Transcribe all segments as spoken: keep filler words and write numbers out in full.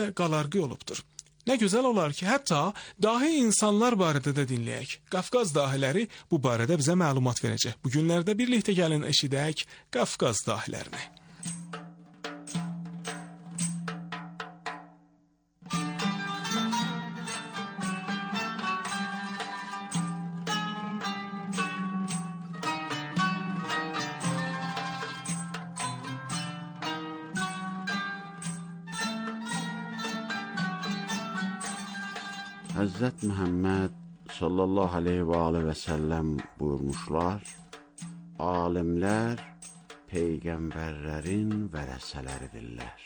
qalarqı olubdur. Nə gözəl olar ki, hətta dahi insanlar barədə də dinləyək. Qafqaz dahiləri bu barədə bizə məlumat verəcək. Bu günlərdə birlikdə gəlin eşidək Qafqaz dahilərini. Həzrət Məhəmməd sallallahu aleyhi və aleyhi və səlləm buyurmuşlar, alimlər peyğəmbərlərin vərəsələridirlər.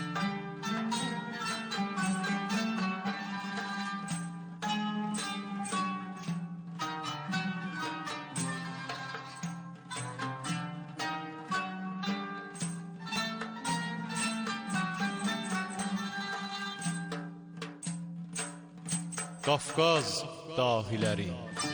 Qafqaz dahiləri.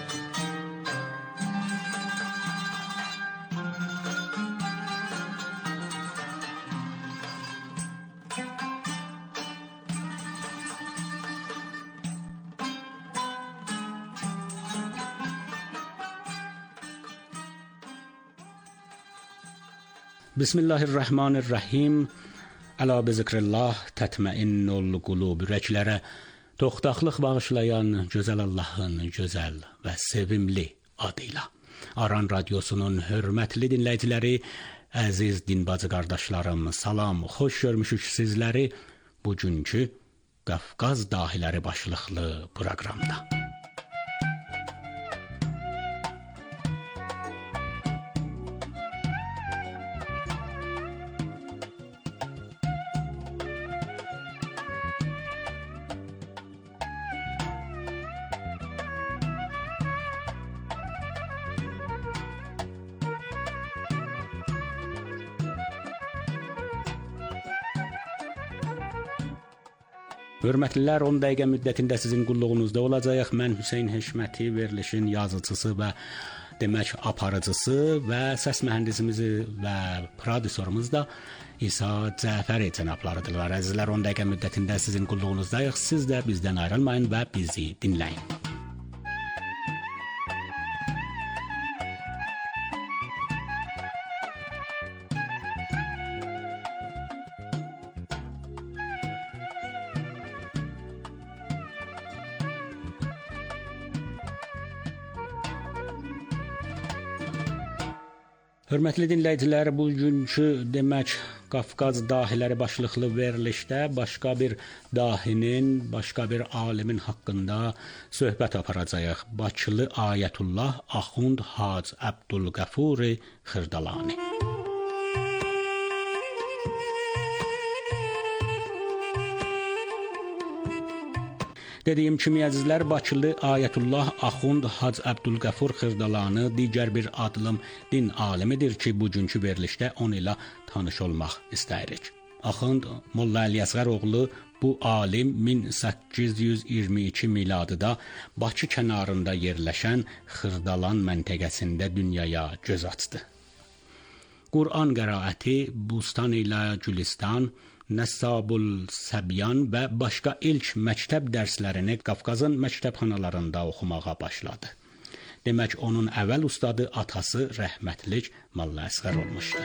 Bismillahirrahmanirrahim. Əla bi zikrillah tətməinnul qulub. Ürəklərə toxtaqlıq bağışlayan gözəl Allahın gözəl və sevimli adıyla. Aran Radyosu'nun hörmətli dinləyiciləri, əziz dinbacı qardaşlarım, salam, xoş görmüşük sizləri bugünkü Qafqaz dahiləri başlıqlı proqramda. Hörmətlilər, on dəqiqə müddətində sizin qulluğunuzda olacaq. Mən Hüseyn Heşməti, verilişin yazıcısı və demək aparıcısı və səs mühəndisimiz və prodüserimiz də İsa Cəfəri cənablarıdırlar. Əzizlər, on dəqiqə müddətində sizin qulluğunuzdayıq. Siz də bizdən ayrılmayın və bizi dinləyin. Hörmətli dinləyicilər, bugünkü demək Qafqaz dahiləri başlıqlı verilişdə başqa bir dahinin, başqa bir alimin haqqında söhbət aparacağıq. Bakılı Ayətullah Axund Hacı Əbdülqəfur Xırdalani. Dediyim kimi əzizlər, Bakılı Ayətullah Axund Hacı Əbdülqəfur Xırdalani digər bir adlım din alimidir ki, bugünkü verilişdə onu ilə tanış olmaq istəyirik. Axund Molla Əliyəsğər oğlu bu alim min səkkiz yüz iyirmi iki miladıda Bakı kənarında yerləşən Xırdalan məntəqəsində dünyaya göz açdı. Quran qəraəti, Bustan ilə Gülistan, Nəssabul Səbyan və başqa ilk məktəb dərslərini Qafqazın məktəbxanalarında oxumağa başladı. Demək, onun əvvəl ustadı atası rəhmətlik Molla Əsğər olmuşdu.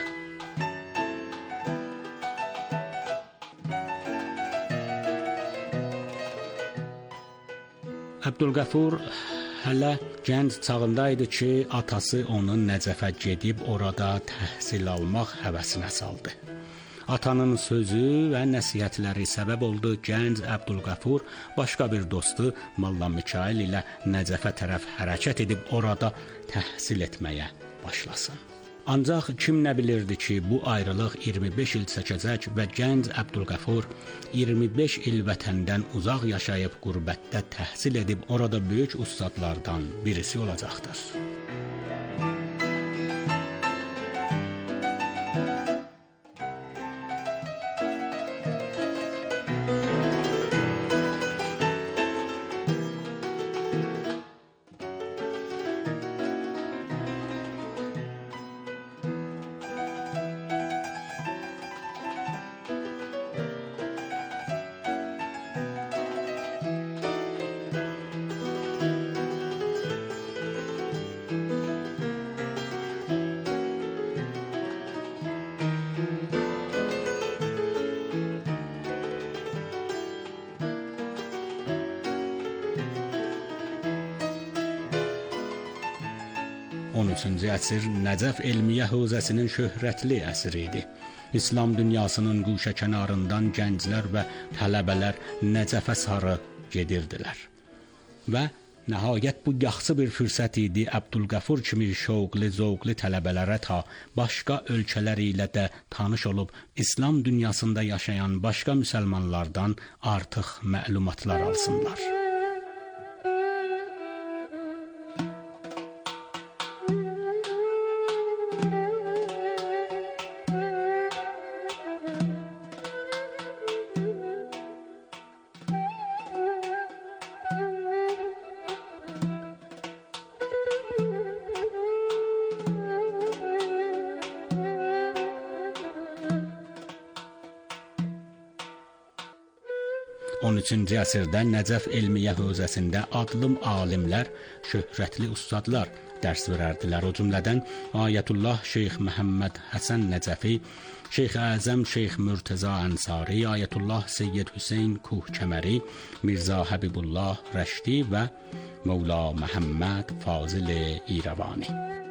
Əbdülqəfur hələ gənc çağında idi ki, atası onun Nəcəfə gedib orada təhsil almaq həvəsinə saldı. Atanın sözü və nəsihətləri səbəb oldu gənc Əbdülqəfur başqa bir dostu Molla Mikail ilə Nəcəfə tərəf hərəkət edib orada təhsil etməyə başlasın. Ancaq kim nə bilirdi ki, bu ayrılıq iyirmi beş il çəkəcək və gənc Əbdülqəfur iyirmi beş il vətəndən uzaq yaşayıb qürbətdə təhsil edib orada böyük ustadlardan birisi olacaqdır. on üçüncü əsr Nəcəf elmiyyə hövzəsinin şöhrətli əsri idi. İslam dünyasının guşəkənarından gənclər və tələbələr Nəcəfə sarı gedirdilər. Və nəhayət bu yaxşı bir fürsət idi Əbdülqəfur kimi şövqlü, zövqlü tələbələrə ta başqa ölkələr ilə də tanış olub İslam dünyasında yaşayan başqa müsəlmanlardan artıq məlumatlar alsınlar. on üçüncü əsrdə Nəcəf elmiyyə hövzəsində adlım alimlər, şöhrətli ustadlar dərs verərdilər. O cümlədən Ayətullah Şeyx Məhəmməd Həsən Nəcəfi, Şeyx Əzəm Şeyx Mürtəza Ənsari, Ayətullah Seyyid Hüseyn Kuhkəməri, Mirzə Həbibullah Rəşdi və Mövla Məhəmməd Fazil İrəvani.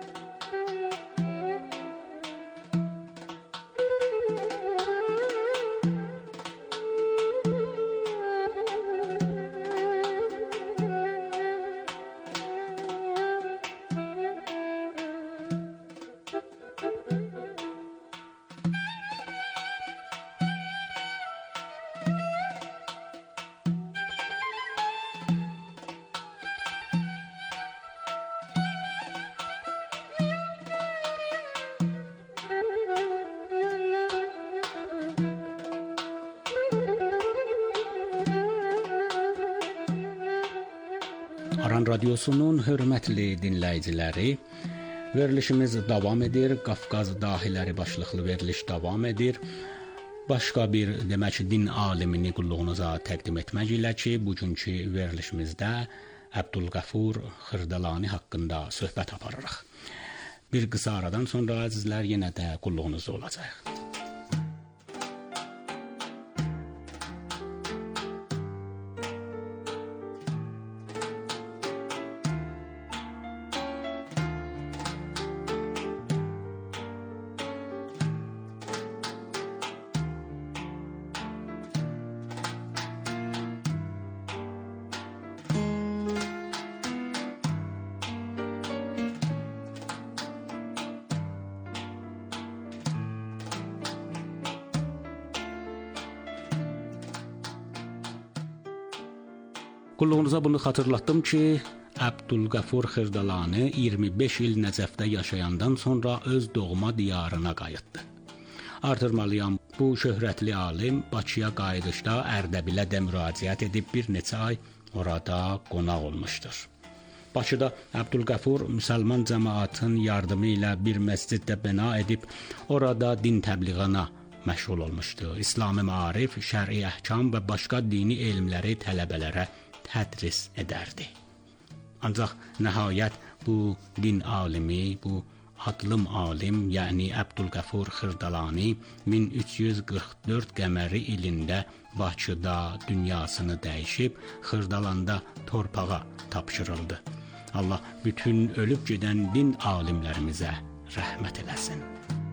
Aran Radiosunun hörmətli dinləyiciləri, verilişimiz davam edir. Qafqaz dahiləri başlıqlı veriliş davam edir. Başqa bir demək din alimini qulluğunuza təqdim etmək ilə ki, bugünkü verilişimizdə Əbdülqəfur Xırdalani haqqında söhbət aparırıq. Bir qısa aradan sonra əzizlər yenə də qulluğunuzda olacaq. Qulluğunuza bunu xatırlatdım ki, Əbdülqəfur Xırdalani iyirmi beş il Nəcəfdə yaşayandan sonra öz doğma diyarına qayıtdı. Artırmalıyam, bu şöhrətli alim Bakıya qayıdışda Ərdəbilə də müraciət edib bir neçə ay orada qonaq olmuşdur. Bakıda Əbdülqəfur müsəlman cəmaatın yardımı ilə bir məsciddə bina edib orada din təbliğına məşğul olmuşdu. İslami maarif, şər'i əhkam və başqa dini elmləri tələbələrə tədris edərdi. Ancaq nəhayət bu din alimi, bu adlım alim, yəni Əbdülqəfur Xırdalani min üç yüz qırx dörd qəməri ilində Bakıda dünyasını dəyişib Xırdalanda torpağa tapşırıldı. Allah bütün ölüb gedən din alimlərimizə rəhmət eləsin.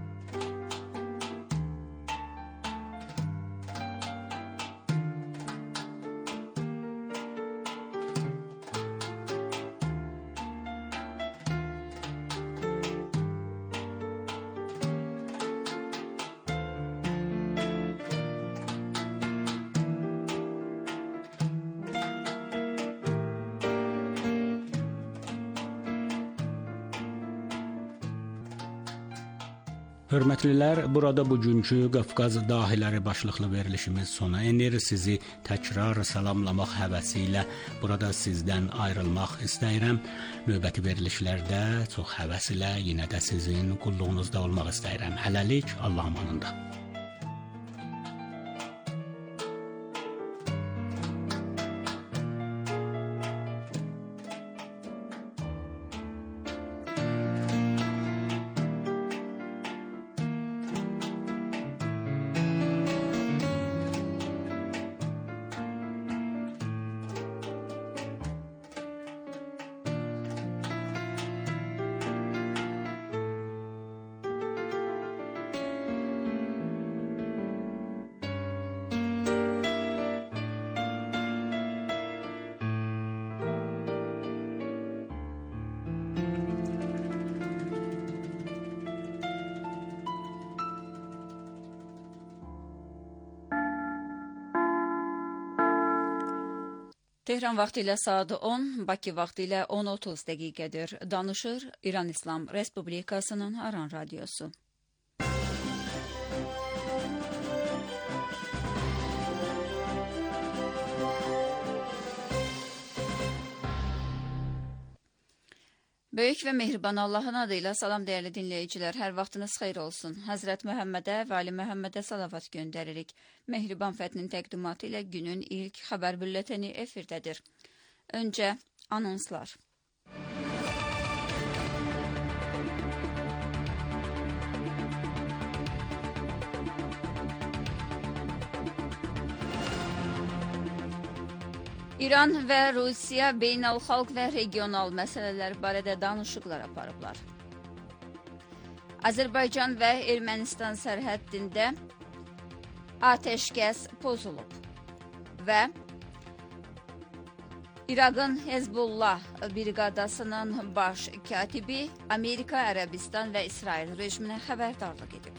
Hörmətlilər, burada bugünkü Qafqaz dahiləri başlıqlı verilişimiz sona enir. Sizi təkrar salamlamaq həvəsi ilə burada sizdən ayrılmaq istəyirəm. Növbəti verilişlərdə çox həvəs ilə yenə də sizin qulluğunuzda olmaq istəyirəm. Hələlik, Allah amanında. Tehran vaxtı ilə saat on, Bakı vaxtı ilə on otuz dəqiqədir. Danışır İran İslam Respublikasının Aran Radiosu. Böyük və mehriban Allahın adıyla salam dəyərli dinləyicilər, hər vaxtınız xeyir olsun. Həzrət Məhəmmədə və Ali Məhəmmədə salavat göndəririk. Mehriban Fətnin təqdimatı ilə günün ilk xəbər bülleteni efirdədir. Öncə anonslar. İran və Rusiya beynəlxalq və regional məsələlər barədə danışıqlar aparıblar. Azərbaycan və Ermənistan sərhəddində atəşkəs pozulub və İraqın Hezbollah briqadasının baş katibi Amerika, Ərəbistan və İsrail rejiminə xəbərdarlıq edib.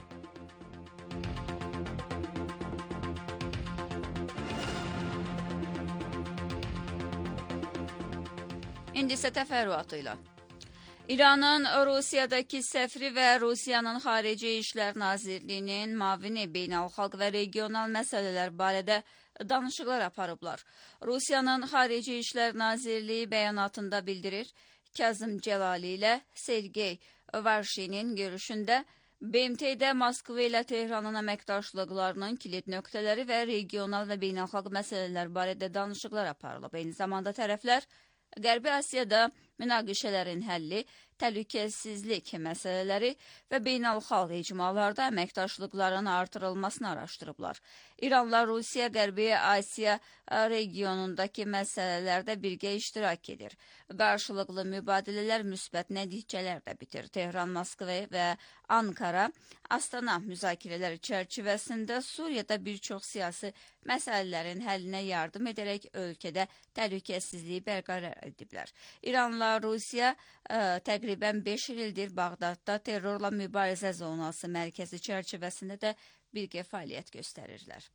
İndi isə təfərrüatı ilə. İranın Rusiyadakı səfiri və Rusiyanın Xarici İşlər Nazirliyinin mavini beynəlxalq və regional məsələlər barədə danışıqlar aparıblar. Rusiyanın Xarici İşlər Nazirliyi bəyanatında bildirir, Kazım Cəlali ilə Sergey Varşinin görüşündə B M T-də Moskva ilə Tehranın əməkdaşlıqlarının kilit nöqtələri və regional və beynəlxalq məsələlər barədə danışıqlar aparılıb. Eyni zamanda tərəflər Qərbi Asiyada münaqişələrin həlli, təhlükəsizlik məsələləri və beynəlxalq icmalarda əməkdaşlıqların artırılmasını araşdırıblar. İranla Rusiya Qərbi Asiya regionundakı məsələlərdə birgə iştirak edir. Qarşılıqlı mübadilələr müsbət nəticələr də bitir. Tehran, Moskva və Ankara Astana müzakirələri çərçivəsində Suriyada bir çox siyasi məsələlərin həllinə yardım edərək ölkədə təhlükəsizliyi bərqərar ediblər. İranla Rusiya ə, təqribən beş ildir Bağdadda terrorla mübarizə zonası mərkəzi çərçivəsində də birgə fəaliyyət göstərirlər.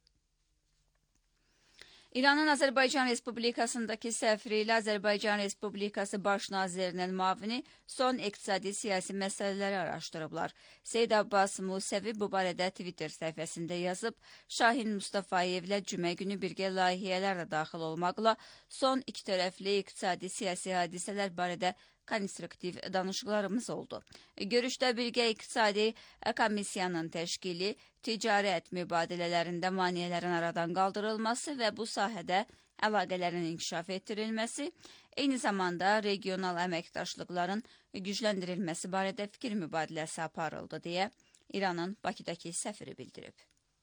İranın Azərbaycan Respublikasındakı səfiri ilə Azərbaycan Respublikası Baş Nazirinin mavini son iqtisadi siyasi məsələləri araşdırıblar. Seyid Abbas Musevi bu barədə Twitter səhifəsində yazıb, Şahin Mustafayevlə cümə günü birgə layihələr də daxil olmaqla son iki tərəfli iqtisadi siyasi hadisələr barədə konstruktiv danışıqlarımız oldu. Görüşdə birgə iqtisadi komissiyanın təşkili, ticarət mübadilələrində maneələrin aradan qaldırılması və bu sahədə əlaqələrin inkişaf etdirilməsi, eyni zamanda regional əməkdaşlıqların gücləndirilməsi barədə fikir mübadiləsi aparıldı, deyə İranın Bakıdakı səfiri bildirib.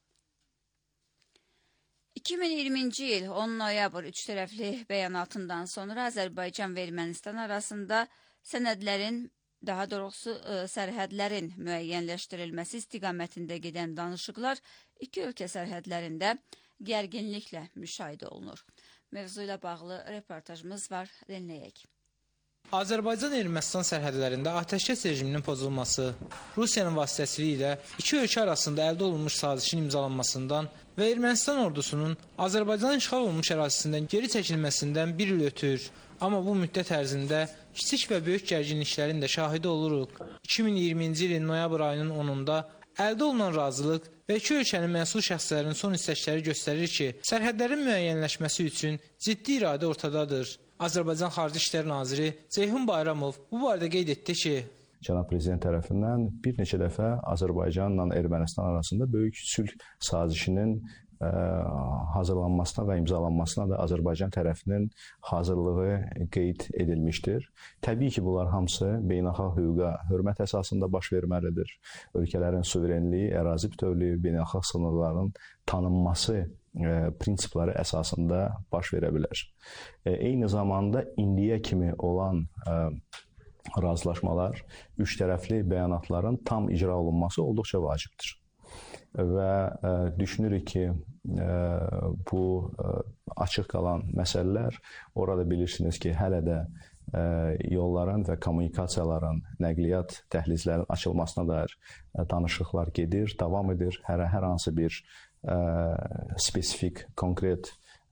iki min iyirminci il on noyabr üç tərəfli bəyanatından sonra Azərbaycan və Ermənistan arasında sənədlərin, daha doğrusu sərhədlərin müəyyənləşdirilməsi istiqamətində gedən danışıqlar iki ölkə sərhədlərində gərginliklə müşahidə olunur. Mövzu ilə bağlı reportajımız var, dinləyək. Azərbaycan-Ermənistan sərhədlərində atəşkəs rejiminin pozulması, Rusiyanın vasitəçiliyi ilə iki ölkə arasında əldə olunmuş sazişin imzalanmasından və Ermənistan ordusunun Azərbaycan işğal olunmuş ərazisindən geri çəkilməsindən bir il ötür. Amma bu müddət ərzində kiçik və böyük gərginliklərin də şahidi oluruq. iki min iyirminci ilin noyabr ayının onunda əldə olunan razılıq və iki ölkənin məsul şəxslərinin son istəkləri göstərir ki, sərhədlərin müəyyənləşməsi üçün ciddi iradə ortadadır. Azərbaycan Xarici İşlər Naziri Ceyhun Bayramov bu barədə qeyd etdi ki, Cənab Prezident tərəfindən bir neçə dəfə Azərbaycanla Ermənistan arasında böyük sülh sazişinin ə, hazırlanmasına və imzalanmasına da Azərbaycan tərəfinin hazırlığı qeyd edilmişdir. Təbii ki, bunlar hamısı beynəlxalq hüquqa hörmət əsasında baş verməlidir. Ölkələrin suverenliyi, ərazi bütövlüyü, beynəlxalq sınırların tanınması prinsipləri əsasında baş verə bilər. Eyni zamanda indiyə kimi olan razılaşmalar, üç tərəfli bəyanatların tam icra olunması olduqca vacibdir. Və düşünürük ki, bu açıq qalan məsələlər, orada bilirsiniz ki, hələ də yolların və kommunikasiyaların, nəqliyyat dəhlizlərin açılmasına dair danışıqlar gedir, davam edir. Hər, hər hansı bir spesifik, konkret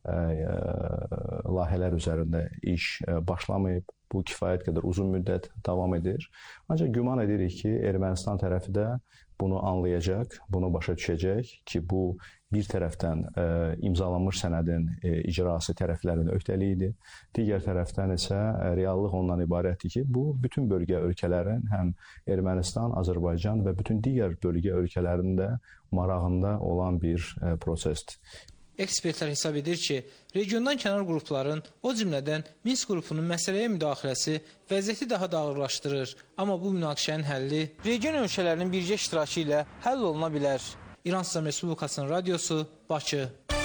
layihələr üzərində iş başlamayıb. Bu kifayət qədər uzun müddət davam edir. Ancaq güman edirik ki, Ermənistan tərəfi də bunu anlayacaq, bunu başa düşəcək ki, bu bir tərəfdən e, imzalanmış sənədin e, icrası tərəflərin öhdəliyidir. Digər tərəfdən isə e, reallıq ondan ibarətdir ki, bu bütün bölgə ölkələrin, həm Ermənistan, Azərbaycan və bütün digər bölgə ölkələrinin də marağında olan bir e, prosesdir. Ekspertlər hesab edir ki, regiondan kənar qrupların, o cümlədən Minsk qrupunun məsələyə müdaxiləsi vəziyyəti daha da ağırlaşdırır. Amma bu münaqişənin həlli region ölkələrinin birgə iştirakı ilə həll oluna bilər. İran İslam Respublikasının radiosu, Bakı.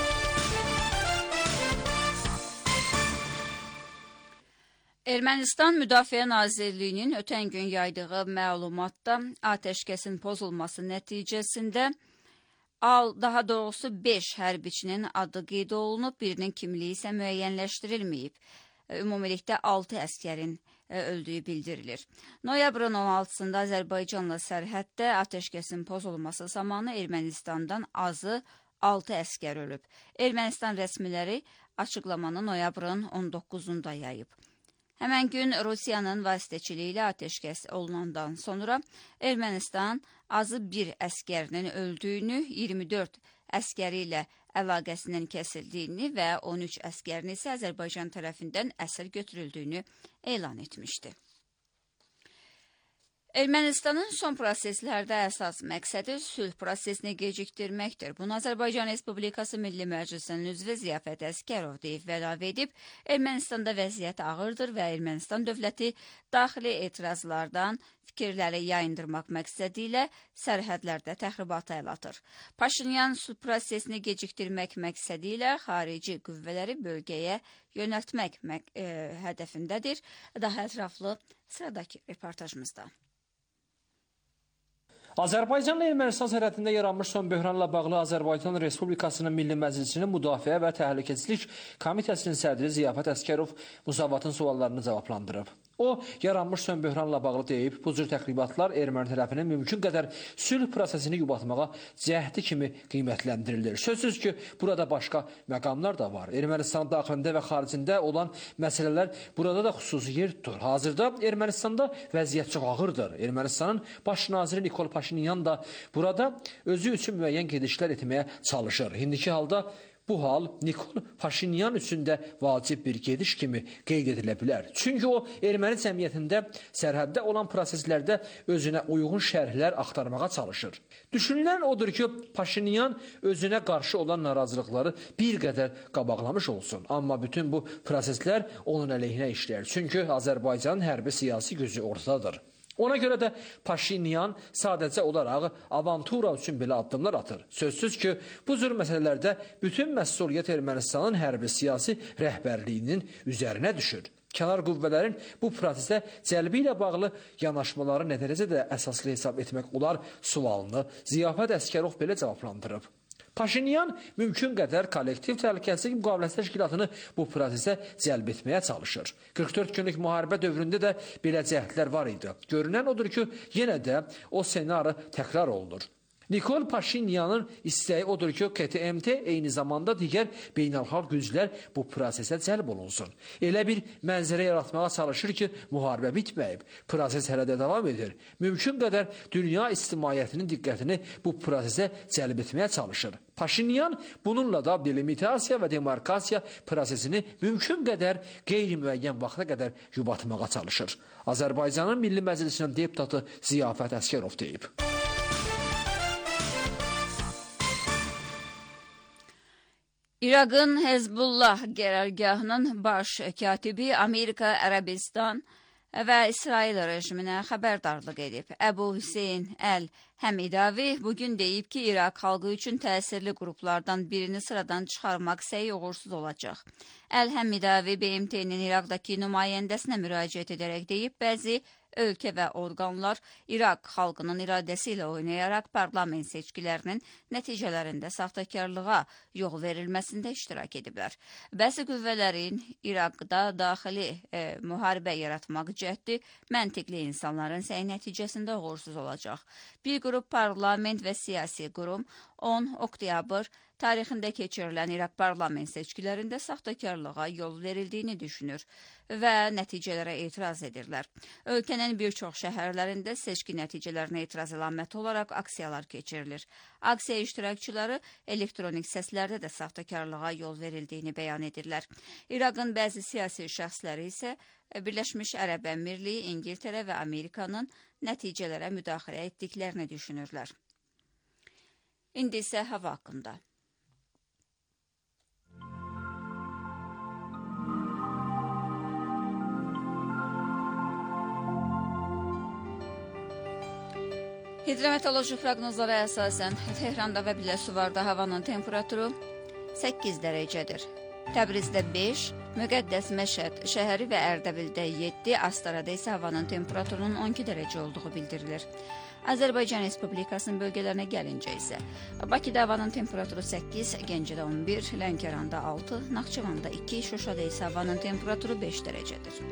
Ermənistan Müdafiə Nazirliyinin ötən gün yaydığı məlumatda atəşkəsin pozulması nəticəsində Al, daha doğrusu beş hərbiçinin adı qeyd olunub, birinin kimliyi isə müəyyənləşdirilməyib. Ümumilikdə altı əskərin öldüyü bildirilir. Noyabrın on altısında Azərbaycanla sərhəddə atəşkəsin pozulması zamanı Ermənistandan azı altı əskər ölüb. Ermənistan rəsmiləri açıqlamanı noyabrın on doqquzunda yayıb. Həmən gün Rusiyanın vasitəçiliyi ilə atəşkəs olunandan sonra Ermənistan azı bir əskərinin öldüyünü, iyirmi dörd əskəri ilə əlaqəsinin kəsildiyini və on üç əskərin isə Azərbaycan tərəfindən əsir götürüldüyünü elan etmişdi. Ermənistanın son proseslərdə əsas məqsədi sülh prosesini gecikdirməkdir. Bunu Azərbaycan Respublikası Milli Məclisinin üzvü Ziyafət Əskərov deyib və əlavə edib, Ermənistanda vəziyyət ağırdır və Ermənistan dövləti daxili etirazlardan fikirləri yayındırmaq məqsədi ilə sərhədlərdə təxribata əl atır. Paşinyan sülh prosesini gecikdirmək məqsədi ilə xarici qüvvələri bölgəyə yönəltmək e, hədəfindədir. Daha ətraflı sıradakı reportajımızda. Azərbaycanla Ermənistan sərhədində yaranmış son böhranla bağlı Azərbaycan Respublikasının Milli Məclisinin Müdafiə və Təhlükəsizlik Komitəsinin sədri Ziyafət Əskərov Musavatın suallarını cavablandırıb. O, yaranmış son böhranla bağlı deyib, bu cür təxribatlar erməni tərəfinin mümkün qədər sülh prosesini yubatmağa cəhdi kimi qiymətləndirilir. Sözsüz ki, burada başqa məqamlar da var. Ermənistan daxilində və xaricində olan məsələlər burada da xüsusi yer tutur. Hazırda Ermənistanda vəziyyət çox ağırdır. Ermənistanın baş naziri Nikol Paşinyan da burada özü üçün müəyyən gedişlər etməyə çalışır. İndiki halda bu hal Nikol Paşinyan üçün də vacib bir gediş kimi qeyd edilə bilər. Çünki o, erməni cəmiyyətində sərhəddə olan proseslərdə özünə uyğun şərhlər axtarmağa çalışır. Düşünülən odur ki, Paşinyan özünə qarşı olan narazılıqları bir qədər qabaqlamış olsun. Amma bütün bu proseslər onun əleyhinə işləyir. Çünki Azərbaycanın hərbi siyasi gücü ortadadır. Ona görə də Paşinyan sadəcə olaraq avantura üçün belə addımlar atır. Sözsüz ki, bu cür məsələlərdə bütün məsuliyyət Ermənistanın hərbi siyasi rəhbərliyinin üzərinə düşür. Kənar qüvvələrin bu prosesə cəlbi ilə bağlı yanaşmaları nə dərəcədə əsaslı hesab etmək olar sualını Ziyafət Əskərov belə cavablandırıb. Paşinyan mümkün qədər kollektiv təhlükəsizlik müqaviləsi təşkilatını bu prosesə cəlb etməyə çalışır. qırx dörd günlük müharibə dövründə də belə cəhdlər var idi. Görünən odur ki, yenə də o ssenari təkrar olunur. Nikol Paşinyanın istəyi odur ki, K T M T eyni zamanda digər beynəlxalq güclər bu prosesə cəlb olunsun. Elə bir mənzərə yaratmağa çalışır ki, müharibə bitməyib, proses hələ də davam edir. Mümkün qədər dünya ictimaiyyətinin diqqətini bu prosesə cəlb etməyə çalışır. Paşinyan bununla da delimitasiya və demarkasiya prosesini mümkün qədər qeyri-müəyyən vaxta qədər yubatmağa çalışır. Azərbaycanın Milli Məclisinin deputatı Ziyafət Əskərov deyib. İraqın Hezbollah qərargahının baş katibi Amerika, Ərəbistan və İsrail rejiminə xəbərdarlıq edib. Əbu Hüseyn Əl-Həmidavi bugün deyib ki, İraq xalqı üçün təsirli qruplardan birini sıradan çıxarmaq səyi uğursuz olacaq. Əl-Həmidavi B M T-nin İraqdakı nümayəndəsinə müraciət edərək deyib, bəzi ölkə və orqanlar İraq xalqının iradəsi ilə oynayaraq parlament seçkilərinin nəticələrində saxtakarlığa yol verilməsində iştirak ediblər. Bəzi qüvvələrin İraqda daxili e, müharibə yaratmaq cəhdi məntiqli insanların səyi nəticəsində uğursuz olacaq. Bir qrup parlament və siyasi qurum on oktyabr tarixində keçirilən İraq parlament seçkilərində saxtakarlığa yol verildiyini düşünür və nəticələrə etiraz edirlər. Ölkənin bir çox şəhərlərində seçki nəticələrinə etiraz əlaməti olaraq aksiyalar keçirilir. Aksiya iştirakçıları elektronik səslərdə də saxtakarlığa yol verildiyini bəyan edirlər. İraqın bəzi siyasi şəxsləri isə Birləşmiş Ərəb Əmirliyi, İngiltərə və Amerikanın nəticələrə müdaxilə etdiklərini düşünürlər. İndi isə hava haqqında. Hidrometeoroloji proqnozlara əsasən Tehranda və Biləsuvarda havanın temperaturu səkkiz dərəcədir. Təbrizdə beş, Müqəddəs Məşəd şəhəri və Ərdəbildə yeddi, Astarada isə havanın temperaturunun on iki dərəcə olduğu bildirilir. Azərbaycan Respublikasının bölgələrinə gəlincə isə Bakıda havanın temperaturu səkkiz, Gəncədə on bir, Lənkəranda altı, Naxçıvanda iki, Şuşada isə havanın temperaturu beş dərəcədir.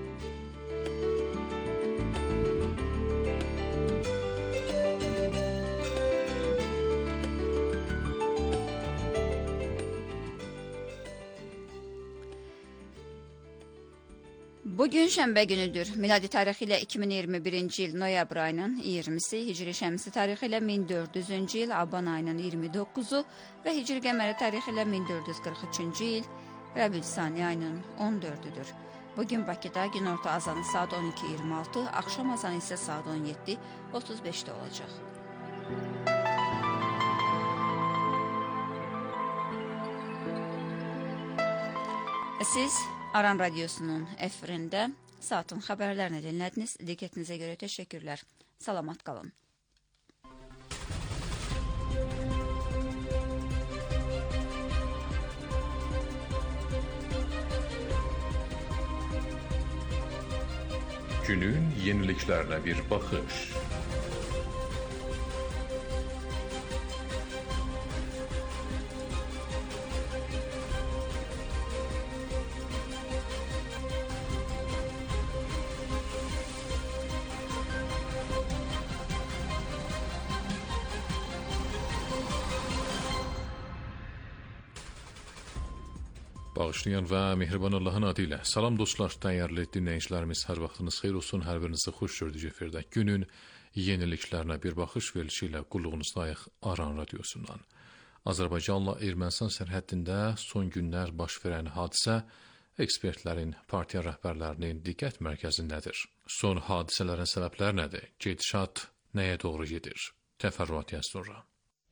Bugün şənbə günüdür. Miladi tarixi ilə iki min iyirmi birinci il noyabr ayının iyirmisi, Hicri şəmsi tarixi ilə min dörd yüzüncü il aban ayının iyirmi doqquzu və Hicri qəməri tarixi ilə min dörd yüz qırx üçüncü il Rəbiül-Sani ayının on dördüdür. Bugün Bakıda günorta azanı saat on iki iyirmi altı, axşam azanı isə saat on yeddi otuz beşdə olacaq. Siz Aran Radyosu'nun efirində saatın xəbərlərini dinlədiniz. Diqqətinizə görə təşəkkürlər. Salamat qalın. Günün yeniliklərine bir baxış. Bağışlayan və mehriban Allahın adı ilə. Salam dostlar, dəyərli dinləyicilərimiz, hər vaxtınız xeyir olsun, hər birinizi xoş gördük efirdə. Günün yeniliklərinə bir baxış verilişi ilə qulluğunuzdayıq Aran Radyosundan. Azərbaycanla Ermənistan sərhəddində son günlər baş verən hadisə ekspertlərin, partiya rəhbərlərinin diqqət mərkəzindədir. Son hadisələrin səbəbləri nədir? Gedişat nəyə doğru gedir? Təfərrüatı sonra.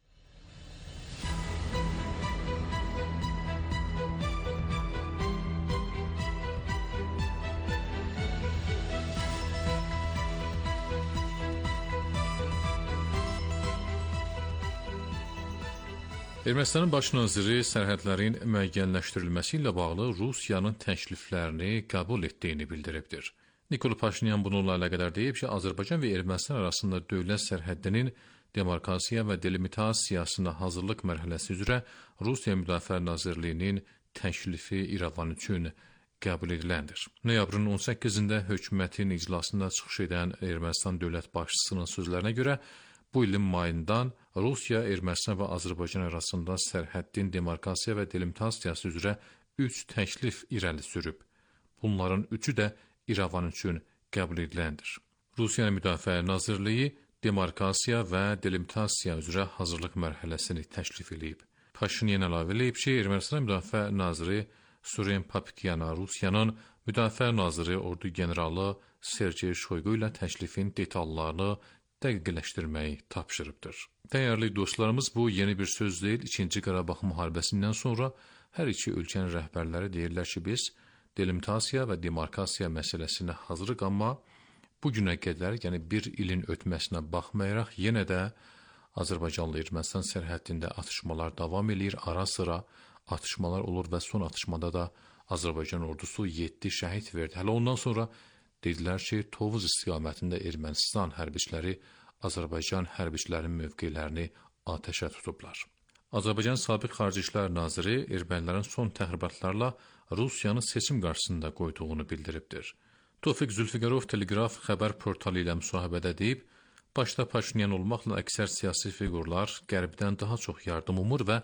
Ermənistanın baş naziri sərhədlərin müəyyənləşdirilməsi ilə bağlı Rusiyanın təkliflərini qəbul etdiyini bildiribdir. Nikol Paşinyan bununla əlaqədar deyib ki, Azərbaycan və Ermənistan arasında dövlət sərhəddinin demarkasiya və delimitasiyasına hazırlıq mərhələsi üzrə Rusiya Müdafiə Nazirliyinin təklifi İrəvan üçün qəbul ediləndir. Noyabrın on səkkizində hökumətin iclasında çıxış edən Ermənistan dövlət başçısının sözlərinə görə bu ilin mayından Rusiya, Ermənistan və Azərbaycan arasında sərhəddin demarkasiya və delimitasiyası üzrə üç təklif irəli sürüb. Bunların üçü də İrəvan üçün qəbul ediləndir. Rusiya Müdafiə Nazirliyi demarkasiya və delimitasiya üzrə hazırlıq mərhələsini təklif edib. Paşinyan əlavə edib ki, Ermənistan Müdafiə Naziri Suren Papikyana Rusiyanın Müdafiə Naziri ordu generalı Sergey Shoigu ilə təklifin detallarını dəqiqləşdirməyi tapşırıbdır. Dəyərli dostlarımız, bu yeni bir söz deyil. İkinci Qarabağ müharibəsindən sonra hər iki ölkənin rəhbərləri deyirlər ki, biz delimitasiya və demarkasiya məsələsinə hazırıq, amma bu günə qədər, yəni bir ilin ötməsinə baxmayaraq, yenə də Azərbaycanla Ermənistan sərhəddində atışmalar davam edir, ara sıra atışmalar olur və son atışmada da Azərbaycan ordusu yeddi şəhid verdi. Hələ ondan sonra dedilər ki, Tovuz istiqamətində Ermənistan hərbiçiləri Azərbaycan hərbiçilərinin mövqelərini atəşə tutublar. Azərbaycan Sabiq Xarici İşlər Naziri ermənilərin son təxribatlarla Rusiyanı seçim qarşısında qoyduğunu bildiribdir. Tofiq Zülfiqarov Telegraf xəbər portalı ilə müsahibədə deyib, başda Paşinyan olmaqla əksər siyasi fiqurlar qərbdən daha çox yardım umur və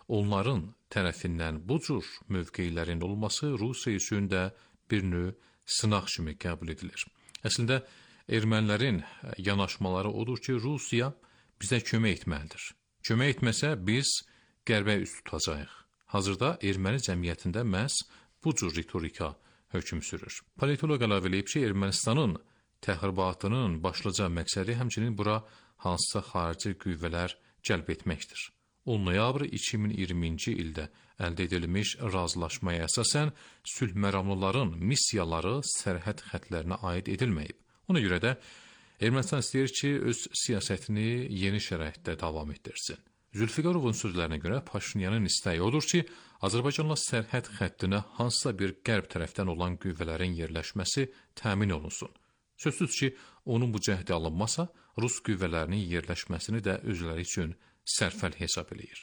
onların tərəfindən bu cür mövqeylərin olması Rusiya üçün də bir növ sınaq kimi qəbul edilir. Əslində, ermənilərin yanaşmaları odur ki, Rusiya bizə kömək etməlidir. Kömək etməsə, biz qərbə üst tutacağıq. Hazırda erməni cəmiyyətində məhz bu cür ritorika hökm sürür. Politolog əlavə eləyib ki, Ermənistanın təxribatının başlıca məqsədi həmçinin bura hansısa xarici qüvvələr cəlb etməkdir. on noyabr iki min iyirminci ildə əldə edilmiş razılaşmaya əsasən sülh məramlıların missiyaları sərhəd xətlərinə aid edilməyib. Ona görə də Ermənistan istəyir ki, öz siyasətini yeni şəraitdə davam etdirsin. Zülfiqarovun sözlərinə görə Paşinyanın istəyi odur ki, Azərbaycanla sərhəd xəttinə hansısa bir qərb tərəfdən olan qüvvələrin yerləşməsi təmin olunsun. Sözsüz ki, onun bu cəhdi alınmasa, Rus qüvvələrinin yerləşməsini də özləri üçün sərfəl hesab eləyir.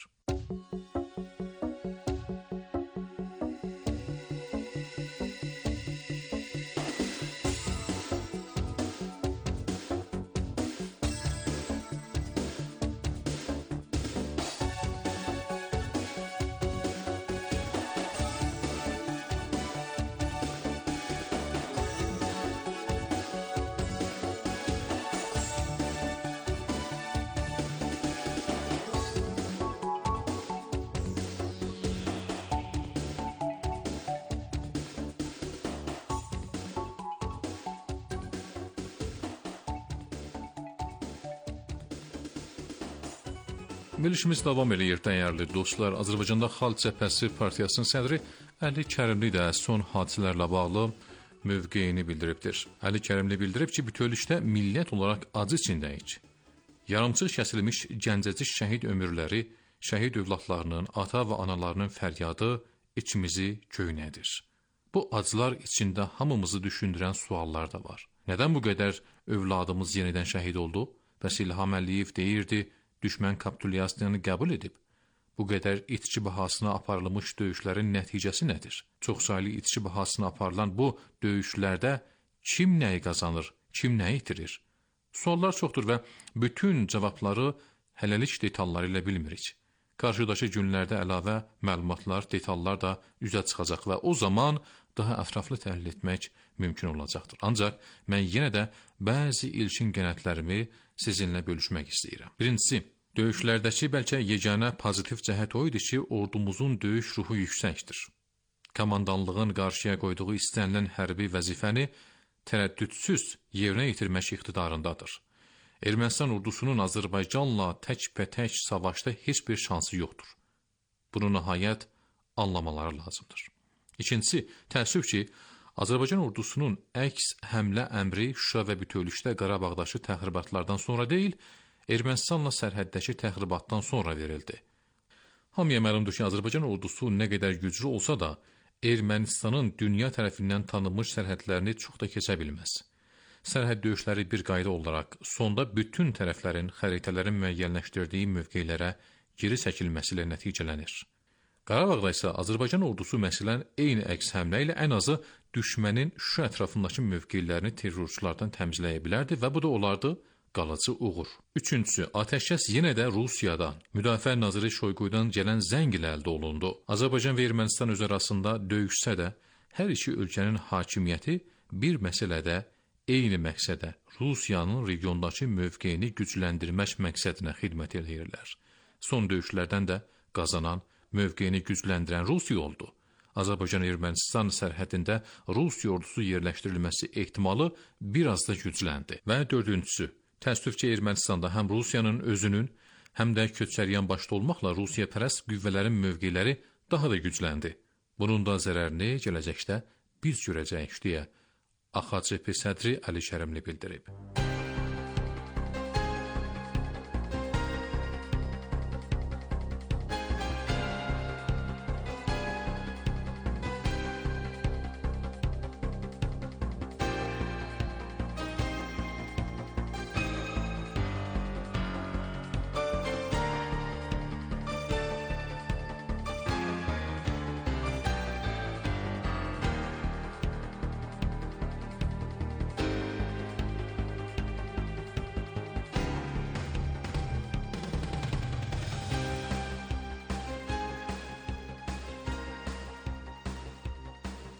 Verilişimiz davam eləyir, dəyərli dostlar. Azərbaycanda Xalq Cəbhəsi Partiyasının sədri Əli Kərimli də son hadisələrlə bağlı mövqeyini bildiribdir. Əli Kərimli bildirib ki, bütövlükdə millət olaraq acı içindəyik. Yarımçıq kəsilmiş gəncəcik şəhid ömürləri, şəhid övladlarının, ata və analarının fəryadı içimizi köynədir. Bu acılar içində hamımızı düşündürən suallar da var. Nədən bu qədər övladımız yenidən şəhid oldu? Bəs İlham Əliyev deyirdi, düşmən kapitulyasiyasını qəbul edib. Bu qədər itki bahasına aparılmış döyüşlərin nəticəsi nədir? Çoxsaylı itki bahasına aparılan bu döyüşlərdə kim nəyi qazanır, kim nəyi itirir? Suallar çoxdur və bütün cavabları hələlik detalları ilə bilmirik. Qarşıdakı günlərdə əlavə məlumatlar, detallar da üzə çıxacaq və o zaman daha ətraflı təhlil etmək mümkün olacaqdır. Ancaq mən yenə də bəzi ilkin qənaətlərimi sizinlə bölüşmək istəyirəm. Birincisi, döyüşlərdəki bəlkə yeganə pozitiv cəhət o idi ki, ordumuzun döyüş ruhu yüksəkdir. Komandanlığın qarşıya qoyduğu istənilən hərbi vəzifəni tərəddüdsüz yerinə yetirmək iqtidarındadır. Ermənistan ordusunun Azərbaycanla tək-bətək savaşda heç bir şansı yoxdur. Bunu nəhayət anlamaları lazımdır. İkincisi, təəssüf ki, Azərbaycan ordusunun əks həmlə əmri Şuşa və bütövlükdə Qarabağdakı təxribatlardan sonra deyil, Ermənistanla sərhəddəki təxribatdan sonra verildi. Hamıya məlumdur ki, Azərbaycan ordusu nə qədər güclü olsa da, Ermənistanın dünya tərəfindən tanınmış sərhədlərini çox da keçə bilməz. Sərhəd döyüşləri bir qayda olaraq sonda bütün tərəflərin xəritələrin müəyyənləşdirdiyi mövqelərə geri çəkilməsi ilə nəticələnir. Qarabağda isə Azərbaycan ordusu məsələn eyni əks həmlə ilə ən azı düşmənin Şuşa ətrafındakı mövqelərini terrorçulardan təmizləyə bilərdi və bu da olardı qalıcı uğur. Üçüncüsü, atəşkəs yenə də Rusiyadan, Müdafiə naziri Şoygudan gələn zəng ilə əldə olundu. Azərbaycan və Ermənistan öz arasında döyüşsə də, hər iki ölkənin hakimiyyəti bir məsələdə eyni məqsədə, Rusiyanın regiondakı mövqeyini gücləndirmək məqsədinə xidmət edirlər. Son döyüşlərdən də qazanan, mövqeyini gücləndirən Rusiya oldu. Azərbaycan-Ermənistan sərhədində Rusiya ordusu yerləşdirilməsi ehtimalı biraz da gücləndi. Və dördüncüsü, təəssüf ki, Ermənistanda həm Rusiyanın özünün, həm də Köçəryan başda olmaqla Rusiya pərəst qüvvələrin mövqeləri daha da gücləndi. Bunun da zərərini gələcəkdə biz görəcəyik deyə A X C P sədri Əli Kərimli bildirib.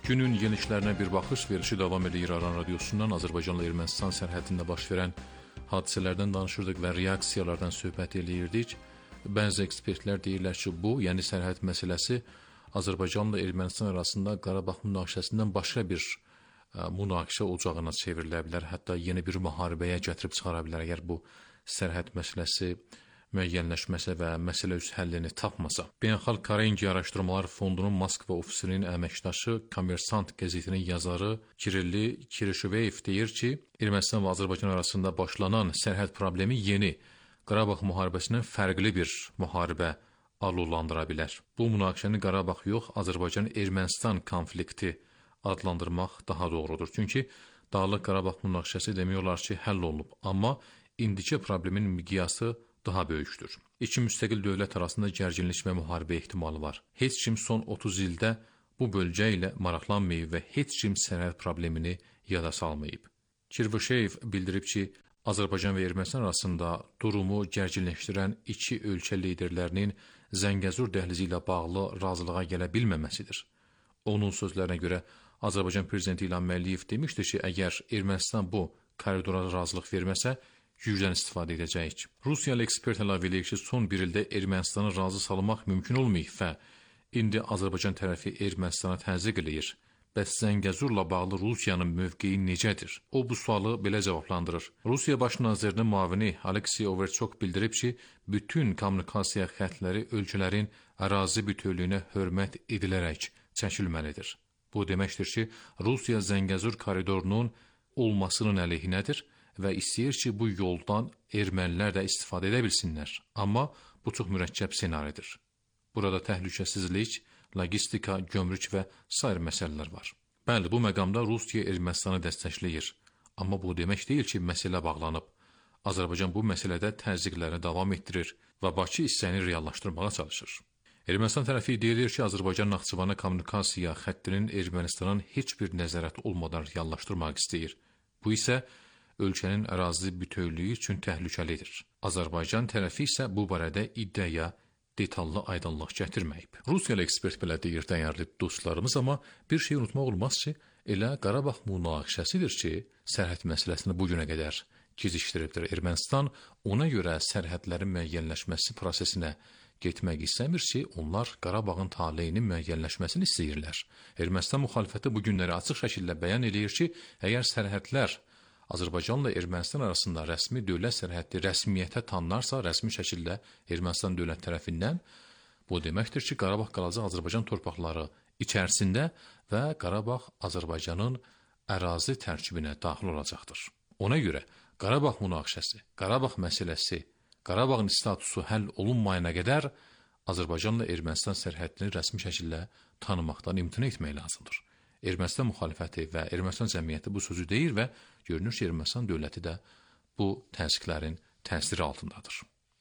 Günün yenişlərinə bir baxış verişi davam edir Aran radiosundan. Azərbaycanla Ermənistan sərhədində baş verən hadisələrdən danışırdıq və reaksiyalardan söhbət eləyirdik. Bəzi ekspertlər deyirlər ki, bu, yəni sərhəd məsələsi Azərbaycanla Ermənistan arasında Qarabağ münaqişəsindən başqa bir ə, münaqişə ocağına çevrilə bilər, hətta yeni bir müharibəyə gətirib çıxara bilər, əgər bu sərhəd məsələsi müəyyənləşməsə və məsələ üst həllini tapmasa. Beynəlxalq Karengi Araşdırmalar Fondunun Moskva ofisinin əməkdaşı, Kommersant qəzetinin yazarı Kirilli Kirişeveyev deyir ki, Ermənistan və Azərbaycan arasında başlanan sərhəd problemi yeni Qarabağ müharibəsindən fərqli bir müharibə alovlandıra bilər. Bu münaqişəni Qarabağ yox, Azərbaycan-Ermənistan konflikti adlandırmaq daha doğrudur. Çünki Dağlıq Qarabağ münaqişəsi demək olar ki, həll olunub, amma indiki problemin miqyası daha böyükdür. İki müstəqil dövlət arasında gərginlik və müharibə ehtimalı var. Heç kim son otuz ildə bu bölgə ilə maraqlanmayıb və heç kim sərhəd problemini yada salmayıb. Kirvişeyev bildirib ki, Azərbaycan və Ermənistan arasında durumu gərginləşdirən iki ölkə liderlərinin Zəngəzur dəhlizi ilə bağlı razılığa gələ bilməməsidir. Onun sözlərinə görə Azərbaycan prezidenti İlham Əliyev demişdi ki, əgər Ermənistan bu koridora razılıq verməsə, gücdən istifadə edəcəyik. Rusiyalı ekspert əlavə eləyir ki, son bir ildə Ermənistanı razı salmaq mümkün olmayıb və indi Azərbaycan tərəfi Ermənistana təzyiq eləyir. Bəs Zəngəzurla bağlı Rusiyanın mövqeyi necədir? O bu sualı belə cavablandırır. Rusiya Baş nazirinin müavini Aleksey Overchok bildirib ki, bütün kommunikasiya xəttləri ölkələrin ərazi bütövlüyünə hörmət edilərək çəkilməlidir. Bu deməkdir ki, Rusiya Zəngəzur koridorunun olmasının əleyhinədir və istəyir ki, bu yoldan ermənilər də istifadə edə bilsinlər. Amma bu çox mürəkkəb senaridir. Burada təhlükəsizlik, logistika, gömrük və sair məsələlər var. Bəli, bu məqamda Rusiya Ermənistanı dəstəkləyir. Amma bu demək deyil ki, məsələ bağlanıb. Azərbaycan bu məsələdə təzyiqlərini davam etdirir və Bakı istəyini reallaşdırmağa çalışır. Ermənistan tərəfi iddia edir ki, Azərbaycan-Naxçıvana kommunikasiya xəttinin Ermənistanın heç bir nəzarət olmadan reallaşdırmaq istəyir. Bu isə ölkənin ərazi bütövlüyü üçün təhlükəlidir. Azərbaycan tərəfi isə bu barədə iddiaya detallı aydınlıq gətirməyib. Rusiyalı ekspert belə deyir, dəyərli dostlarımız, amma bir şey unutmaq olmaz ki, elə Qarabağ münaqişəsidir ki, sərhəd məsələsini bu günə qədər gecikdiribdir. Ermənistan ona görə sərhədlərin müəyyənləşməsi prosesinə getmək istəmir ki, onlar Qarabağın taleyinin müəyyənləşməsini istəyirlər. Ermənistan müxalifəti bu günləri açıq şəkildə bəyan edir ki, əgər sərhədlər Azərbaycanla Ermənistan arasında rəsmi dövlət sərhəddi rəsmiyyətə tanınarsa, rəsmi şəkildə Ermənistan dövlət tərəfindən, bu deməkdir ki, Qarabağ qalacaq Azərbaycan torpaqları içərisində və Qarabağ Azərbaycanın ərazi tərkibinə daxil olacaqdır. Ona görə Qarabağ münaqişəsi, Qarabağ məsələsi, Qarabağın statusu həll olunmayana qədər Azərbaycanla Ermənistan sərhəddini rəsmi şəkildə tanımaqdan imtina etmək lazımdır. Ermənistan müxalifəti və Ermənistan cəmiyyəti bu sözü deyir və görünür ki, Ermənistan dövləti də bu təzyiqlərin təsiri altındadır.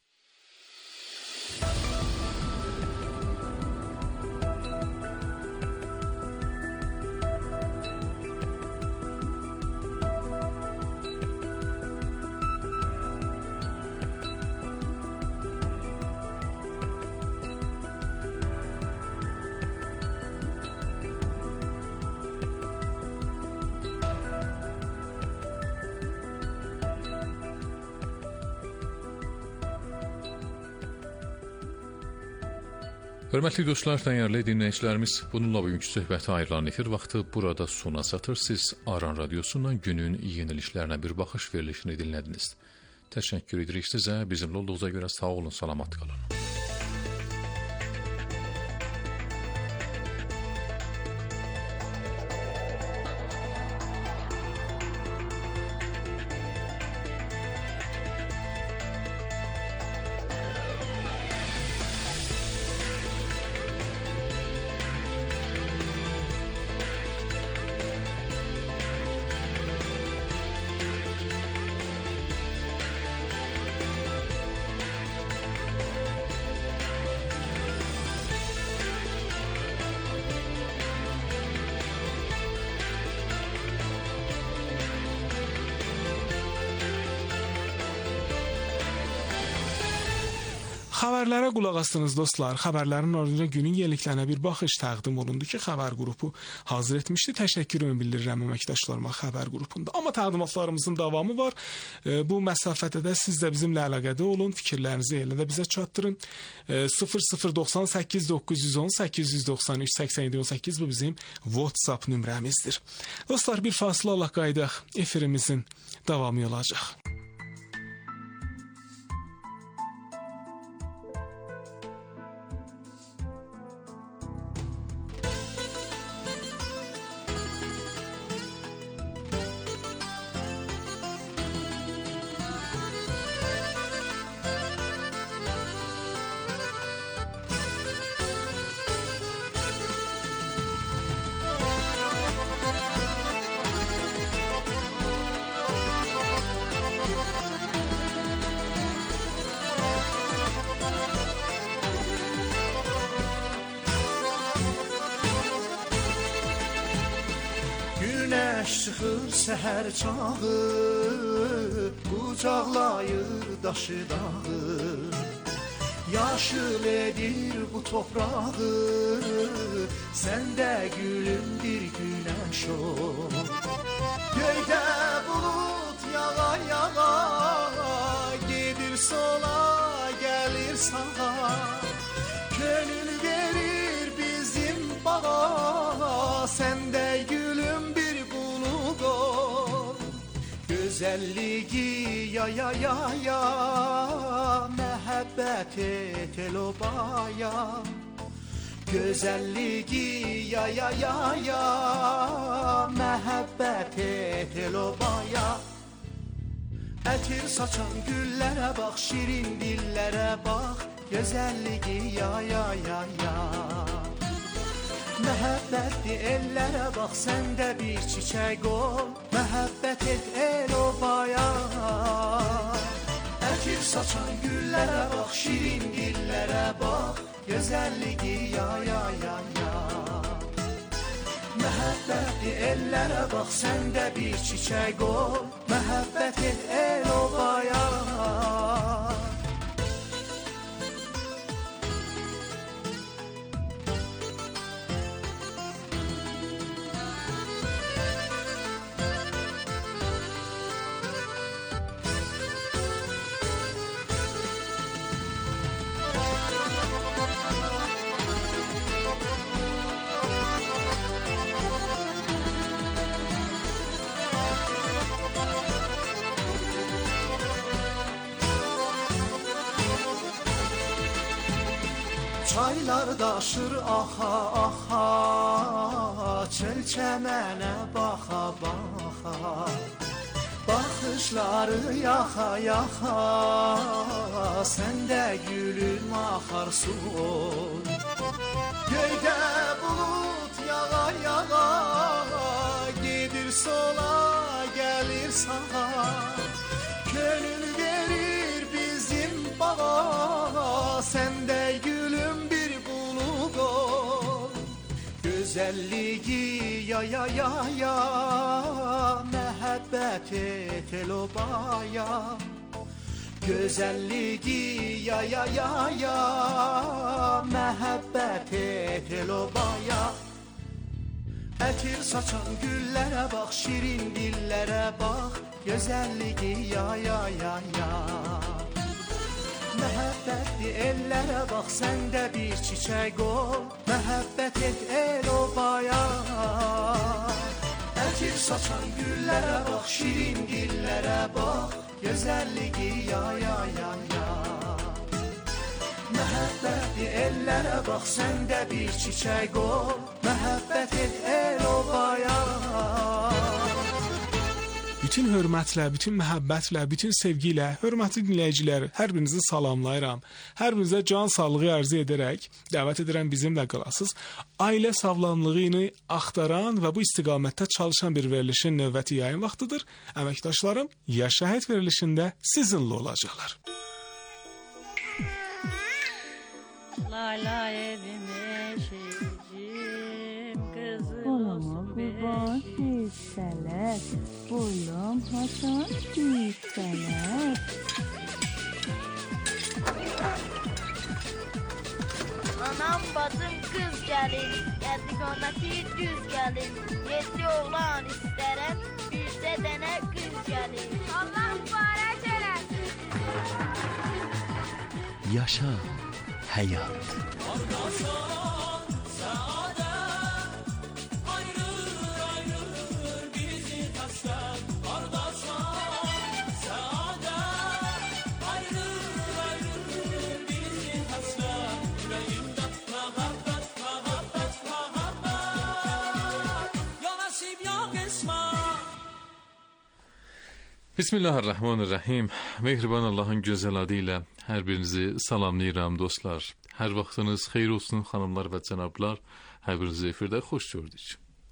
Hörmətli dostlar, dəyərli dinləyicilərimiz, bununla bugünkü söhbəti ayrılan efir vaxtı burada sona çatır. Siz Aran radiosundan günün yeniliklərinə bir baxış verilişini dinlədiniz. Təşəkkür edirik sizə, bizimlə olduğunuza görə sağ olun, salamat qalın. Xəbərlərə qulaq asdınız dostlar. Xəbərlərin ardınca günün yeniliklərinə bir baxış təqdim olundu ki, xəbər qrupu hazır etmişdi. Təşəkkürümü bildirirəm əməkdaşlarıma xəbər qrupunda. Amma təqdimatlarımızın davamı var. Bu məsafədə də siz də bizimlə əlaqədə olun, fikirlərinizi elə də bizə çatdırın. sıfır sıfır doxsan səkkiz doqquz yüz on səkkiz yüz doxsan üç səksən yeddi on səkkiz bu bizim WhatsApp nömrəmizdir. Dostlar, bir fasilə alaq qaydaq. Efirimizin davamı olacaq. Günəş çıxır səhər çağı, qucaqlayır daşı dağı, yaşıl edir bu toprağı, səndə gülüm bir günəş ol. Göydə bulut yağa yağa, gedir sola, gəlir sağa, könül verir bizim bağa, səndə gülüm bir bulut ol. Gözəlliyi ya ya ya ya, məhəbbət et el obaya. Gözəlliyi ya ya ya ya, məhəbbət et el obaya. Ətir saçan güllərə bax, şirin dillərə bax, gözəlliyi ya ya ya ya. Məhəbbətli ellərə bax, səndə bir çiçək ol, məhəbbət et el obaya. Ətir saçan güllərə bax, şirin dillərə bax, gözəlliyi ya ya ya ya. Məhəbbətli ellərə bax, səndə bir çiçək ol, məhəbbət et el obaya. Çaylar daşır axa axa, çöl çəmənə baxa baxa, baxışları yaxa yaxa, səndə gülüm axar su ol. Göydə bulut yağa yağa, gedir sola, gəlir sağa, könül verir bizim bağa, səndə gülüm bir bulut ol. Gözəlliyi ya ya ya ya, məhəbbət et el obaya. Gözəlliyi ya ya ya ya, məhəbbət et el obaya. Ətir saçan güllərə bax, şirin dillərə bax, gözəlliyi ya ya ya ya. Məhəbbətli ellərə bax, səndə bir çiçək ol, məhəbbət et el obaya. Ətir saçan güllərə bax, şirin dillərə bax, gözəlliyi ya ya ya ya. Məhəbbətli ellərə bax, səndə bir çiçək ol, məhəbbət et el obaya. Bütün hörmətlə, bütün məhəbbətlə, bütün sevgi ilə, hörmətli dinləyicilər, hər birinizi salamlayıram. Hər birinizə can sağlığı arzu edərək dəvət edirəm bizimlə qalasınız. Ailə sağlamlığını axtaran və bu istiqamətdə çalışan bir verilişin növbəti yayın vaxtıdır. Əməkdaşlarım Yaş Şəhid verilişində sizinlə olacaqlar. Layla evime şehicim, kızım kurban hisseler, oğlum Hasan hisseler. bacım qız gəlin, gəldi qaməti düz gəlin. Yeddi oğlan istərəm, bircə dənə qız gəlin. Allah mübarək eləsin. Yaşa həyat. Bismillahirrahmanirrahim. Mehriban Allah'ın güzel adıyla her birinizi salamlayıram dostlar. Her vaxtınız xeyir olsun xanımlar və cənablar. Hər birinizi efirdə xoş gördük.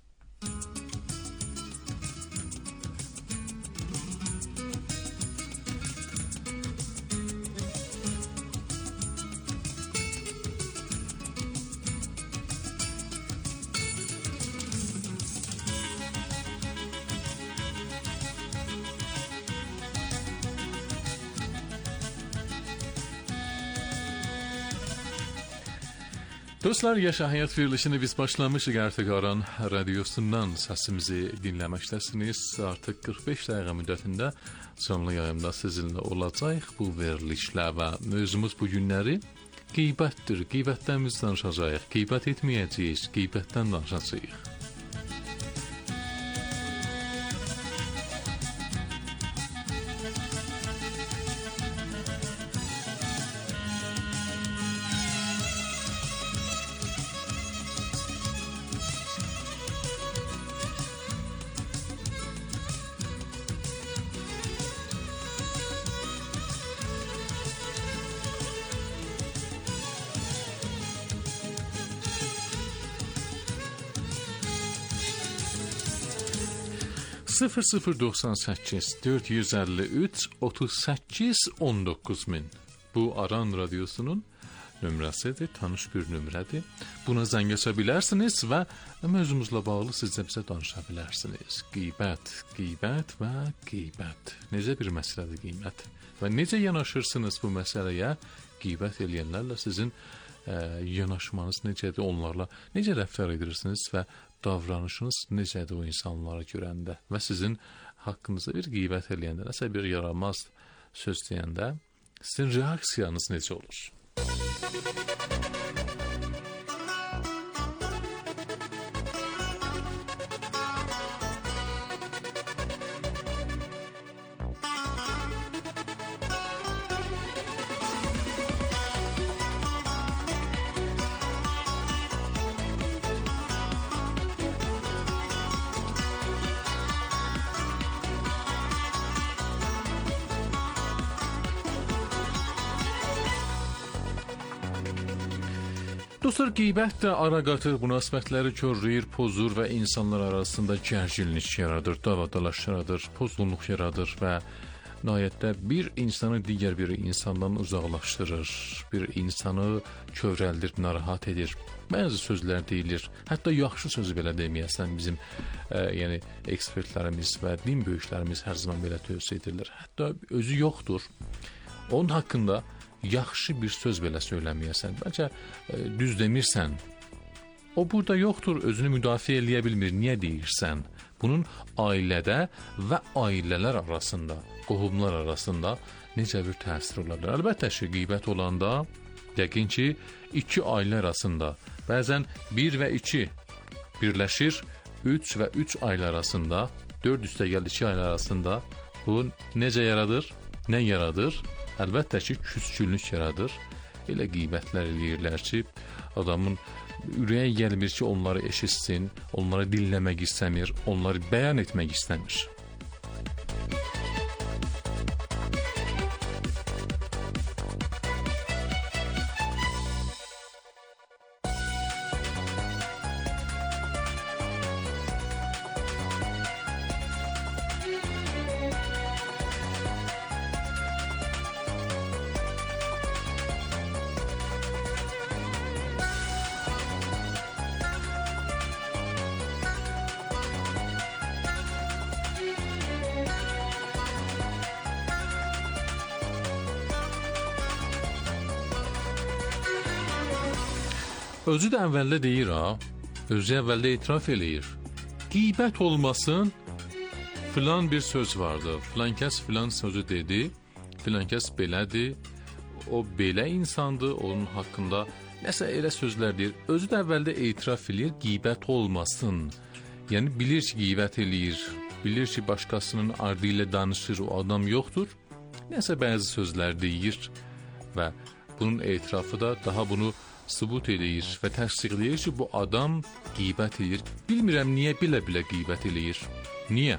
Dostlar, Yaşa Həyat verilişini biz başlamışıq artıq Aran radiosundan səsimizi dinləməkdəsiniz. Artıq qırx beş dəqiqə müddətində canlı yayımda sizinlə olacaq bu verilişlə və mövzumuz bu günləri qeybətdir. Qeybətdən biz danışacağıq, qeybət etməyəcəyik, qeybətdən danışacağıq. sıfır sıfır doxsan səkkiz dörd yüz əlli üç otuz səkkiz on doqquz min. Bu Aran radiosunun nömrəsidir, tanış bir nömrədir. Buna zəng aça bilərsiniz və mövzumuzla bağlı siz də bizə danışa bilərsiniz. Qeybət, qeybət və qeybət. Necə bir məsələdir qeybət? Və necə yanaşırsınız bu məsələyə? Qeybət eləyənlərlə sizin ə, yanaşmanız necədir, onlarla necə rəftar edirsiniz və davranışınız necədir o insanları görəndə və sizin haqqınızda bir qeybət eləyəndə, nəsə bir yaramaz söz deyəndə sizin reaksiyanız necə olur? Dostlar, qeybət də ara qatır, münasibətləri körləyir, pozur və insanlar arasında gərginlik yaradır, davadalaş yaradır, pozğunluq yaradır və nəhayətdə bir insanı digər bir insandan uzaqlaşdırır, bir insanı kövrəldir, narahat edir. Bəzi sözlər deyilir, hətta yaxşı sözü belə deməyəsən bizim ə, yəni ekspertlərimiz və din böyüklərimiz hər zaman belə tövsiyə edirlər. Hətta özü yoxdur. Onun haqqında yaxşı bir söz belə söyləməyəsən, bəlkə e, düz demirsən. O burada yoxdur, özünü müdafiə eləyə bilmir. Niyə deyirsən? Bunun ailədə və ailələr arasında, qohumlar arasında necə bir təsir ola bilər? Əlbəttə ki, qeybət olanda, yəqin ki, iki ailə arasında, bəzən bir və iki birləşir, üç və üç ailə arasında, dörd üstə gəl iki ailə arasında bu necə yaradır? Nə yaradır? Əlbəttə ki, küskünlük yaradır. Elə qeybətlər eləyirlər ki, adamın ürəyə gəlmir ki, onları eşitsin, onları dinləmək istəmir, onları bəyan etmək istəmir. Özü də əvvəldə deyir ha, özü əvvəldə etiraf eləyir. Qeybət olmasın, filan bir söz vardı, filan kəs filan sözü dedi, filan kəs belədir, o belə insandır, onun haqqında nəsə elə sözlər deyir. Özü də əvvəldə etiraf eləyir, qeybət olmasın. Yəni bilir ki, qeybət eləyir, bilir ki, başqasının ardı ilə danışır, o adam yoxdur. Nəsə bəzi sözlər deyir və bunun etirafı da daha bunu sübut edir və təsdiqləyir ki, bu adam qeybət edir. Bilmirəm niyə bilə-bilə qeybət eləyir. Niyə?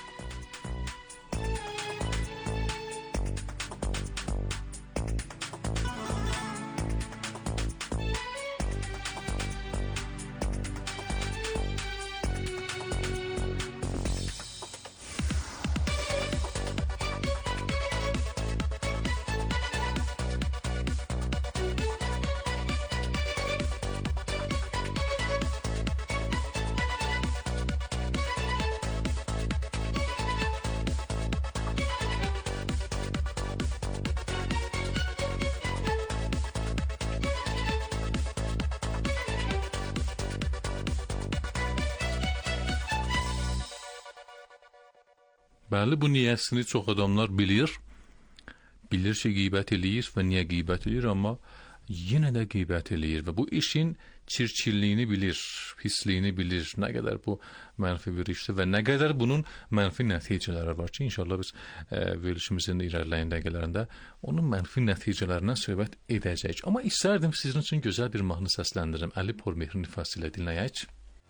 Bəli, bu niyəsini çox adamlar bilir. Bilir ki, qeybət eləyir və niyə qeybət eləyir, amma yenə də qeybət eləyir və bu işin çirkilliyini bilir, pisliyini bilir, nə qədər bu mənfi bir işdir və nə qədər bunun mənfi nəticələri var ki, inşallah biz e, verilişimizin irəliləyən dəqiqələrində onun mənfi nəticələrindən söhbət edəcəyik. Amma istərdim sizin üçün gözəl bir mahnı səsləndirim. Əli Pormehrin ifası ilə dinləyək.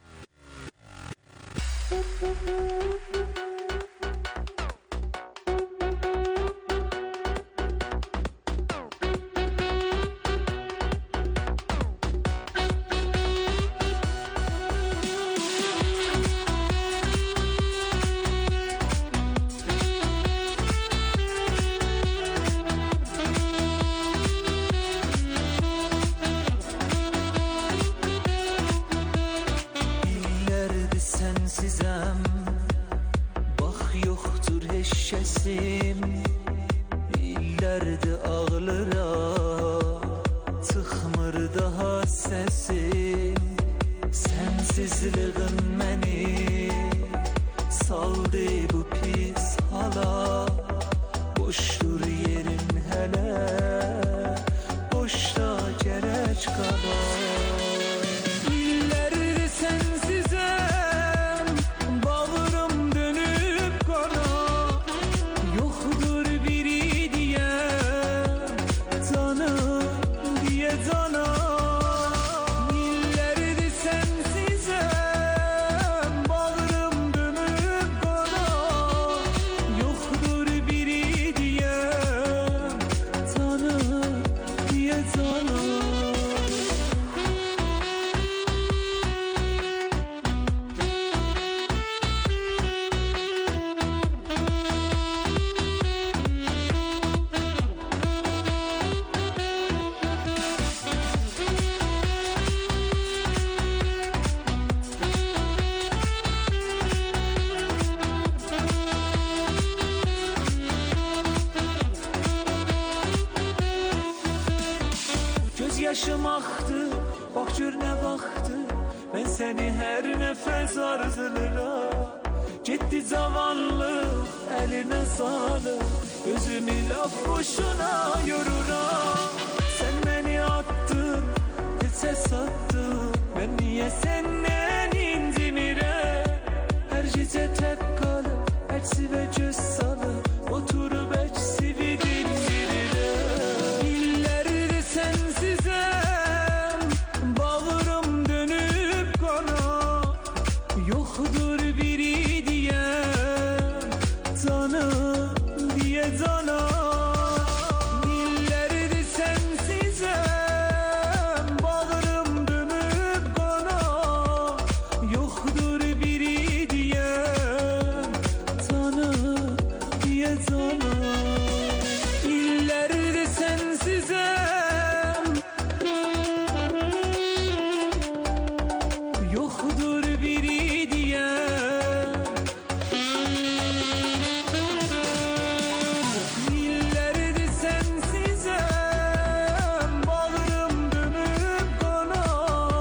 İllərdir ağlıra, çıxmır daha səsim. Sənsizliğin məni saldı bu pis hala. Boşdur yerin hələ, boşda gərək qalar. İllərdir sənsizəm, bağrım dönüb qana. Yoxdur biri diyə, canım diyə cana. İllərdir sənsizəm, bağrım dönüb qana. Yoxdur biri diyə, canım diyə cana. Göz yaşım aktı, bak gör ne baktı. Ben seni her nefes arzularım. Gitti zavallı eline sağlık. Gözümü laf boşuna yoruram. Sen beni attın, geçe sattın. Ben niye senden incimirem? Her gece tek kalıp, eksi ve göz salıp, oturup eksi bir dindirirem. İllerdir sensizem, bağrım dönüp kana. Yoktur biri diye, canım diye cana. İllerdir sensizem, bağrım dönüp kana. Yoktur biri diye, canım diye cana. İllerdir sensizem, yoktur biri diye. İllerdir sensizem, bağrım dönüp kana.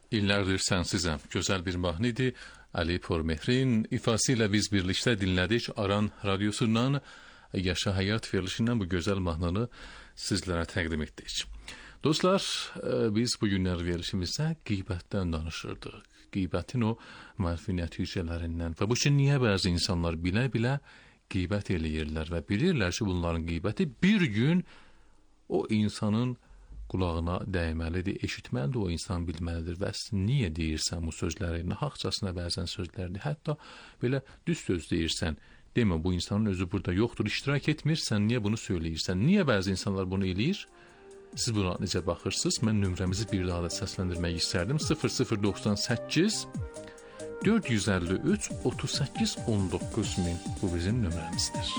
İllərdir sənsizəm. Gözəl bir mahnı idi. Ali Pormehrin ifasıyla biz birlikte dinlədik. Aran radyosundan Yaşa Həyat verilişindən bu gözəl mahnını sizlərə təqdim etdik. Dostlar, biz bugünlər verilişimizdə qeybətdən danışırdıq. Qeybətin o mənfi nəticələrindən və bu üçün niyə bəzi insanlar bilə-bilə qeybət eləyirlər və bilirlər ki, bunların qeybəti bir gün o insanın qulağına dəyməlidir, eşitməlidir, o insan bilməlidir və niyə deyirsən bu sözləri, nahaqcasına bəzən sözlərdir, hətta belə düz söz deyirsən, demə bu insanın özü burada yoxdur, iştirak etmir, sən niyə bunu söyləyirsən, niyə bəzi insanlar bunu eləyir? Siz buna necə baxırsınız? Mən nömrəmizi bir daha da səsləndirmək istərdim. sıfır sıfır doxsan səkkiz dörd yüz əlli üç otuz səkkiz on doqquz min bu bizim nömrəmizdir.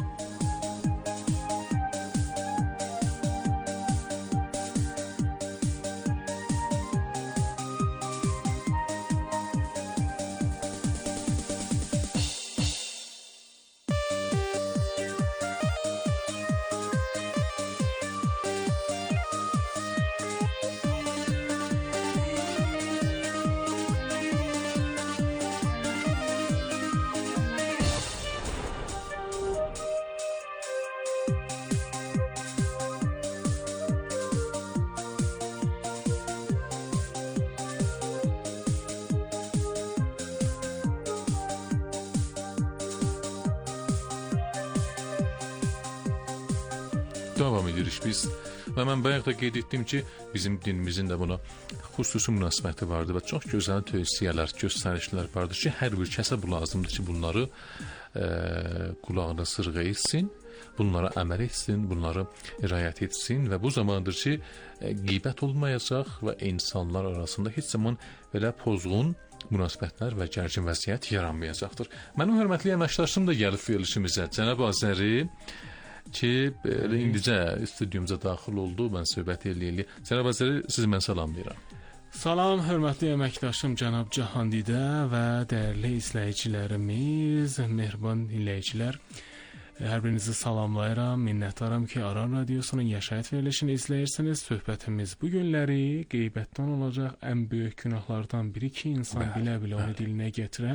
Davam edirik biz və mən bayaq da qeyd etdim ki, bizim dinimizin də buna xüsusi münasibəti vardır və çox gözəl tövsiyələr, göstərişlər vardır ki, hər bir kəsə bu lazımdır ki, bunları e, qulağına sırğa etsin, bunlara əməl etsin, bunları riayət etsin və bu zamandır ki, e, qeybət olmayacaq və insanlar arasında heç zaman belə pozğun münasibətlər və gərgin vəziyyət yaranmayacaqdır. Mənim hörmətli əməkdaşım da gəlib verilişimizə, Cənab Azəri, ki, indicə stüdyumuza daxil oldu, mən söhbət eləyəli. Cənab Azəri, sizi mən salamlayıram. Salam, hörmətli əməkdaşım Cənab Cahandidə və dəyərli izləyicilərimiz, mehriban dinləyicilər. Hər birinizi salamlayıram, minnətdaram ki, Aran Radyosunun Yaşayət verilişini izləyirsiniz. Söhbətimiz bu günləri qeybətdən olacaq ən böyük günahlardan biri ki, insan bilə-bilə onu dilinə gətirə,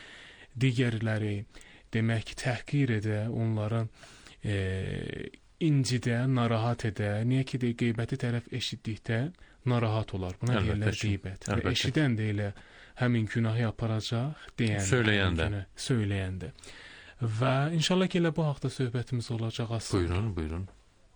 digərləri demək təhqir edə, onların E, incidə, narahat edə, niyə ki də qeybəti tərəf eşitdikdə narahat olar. Buna deyirlər qeybət. Və eşidən də elə həmin günahı aparacaq, deyən, söyləyəndə. söyləyəndə. Və inşallah ki elə bu haqda söhbətimiz olacaq aslında. Buyurun, buyurun.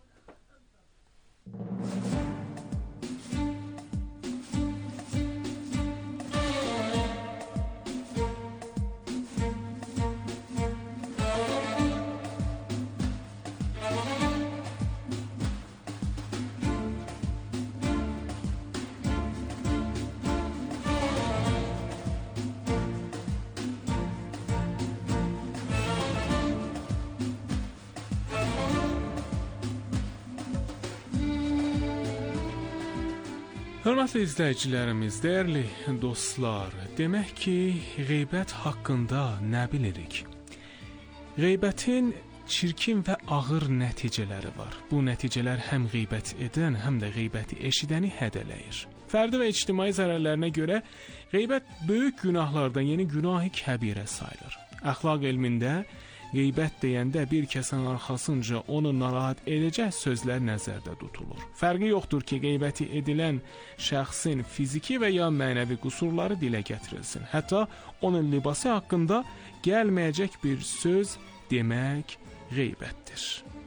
Hörmətli izləyicilərimiz, dəyərli dostlar, demək ki, qeybət haqqında nə bilirik? Qeybətin çirkin və ağır nəticələri var. Bu nəticələr həm qeybət edən, həm də qeybəti eşidəni hədələyir. Fərdi və ictimai zərərlərinə görə qeybət böyük günahlardan, yəni günah-ı kəbirə sayılır. Əxlaq elmində qeybət deyəndə bir kəsin arxasınca onu narahat edəcək sözlər nəzərdə tutulur. Fərqi yoxdur ki, qeybəti edilən şəxsin fiziki və ya mənəvi qüsurları dilə gətirilsin. Hətta onun libası haqqında gəlməyəcək bir söz demək qeybətdir.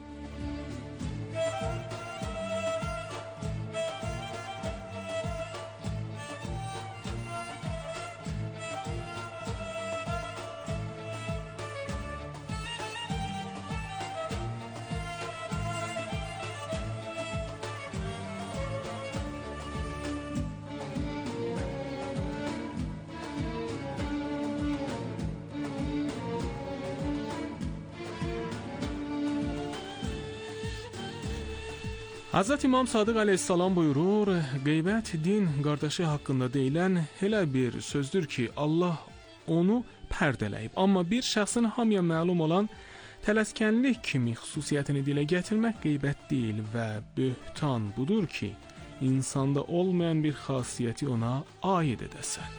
Hazreti İmam Sadıq əleyhissalam buyurur, qeybət din qardaşı haqqında deyilən elə bir sözdür ki, Allah onu pərdələyib. Amma bir şəxsin hamıya məlum olan tələskənlik kimi xüsusiyyətini dilə gətirmək qeybət deyil və böhtan budur ki, insanda olmayan bir xasiyyəti ona aid edəsən.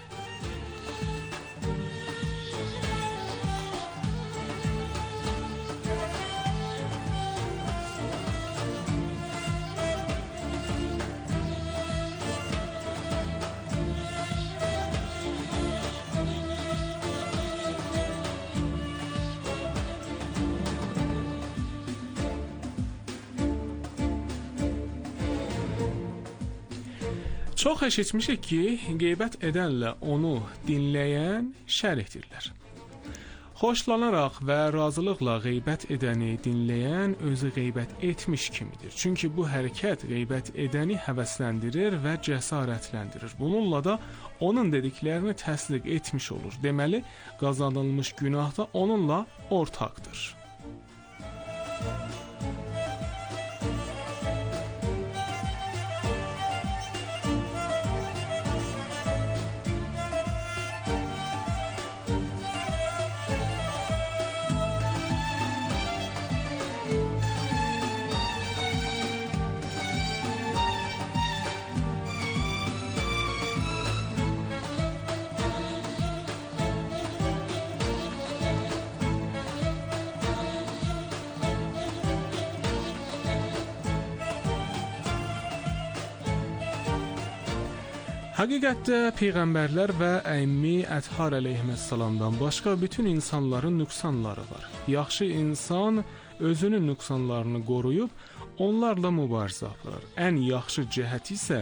Çox eşitmişik ki, qeybət edənlə onu dinləyən şərikdirlər. Xoşlanaraq və razılıqla qeybət edəni dinləyən özü qeybət etmiş kimidir. Çünki bu hərəkət qeybət edəni həvəsləndirir və cəsarətləndirir. Bununla da onun dediklərini təsdiq etmiş olur. Deməli, qazanılmış günah da onunla ortaqdır. Həqiqətdə peyğəmbərlər və əmmi Əthar əleyhissalamdan başqa bütün insanların nüqsanları var. Yaxşı insan özünün nüqsanlarını qoruyub onlarla mübarizə aparır. Ən yaxşı cəhəti isə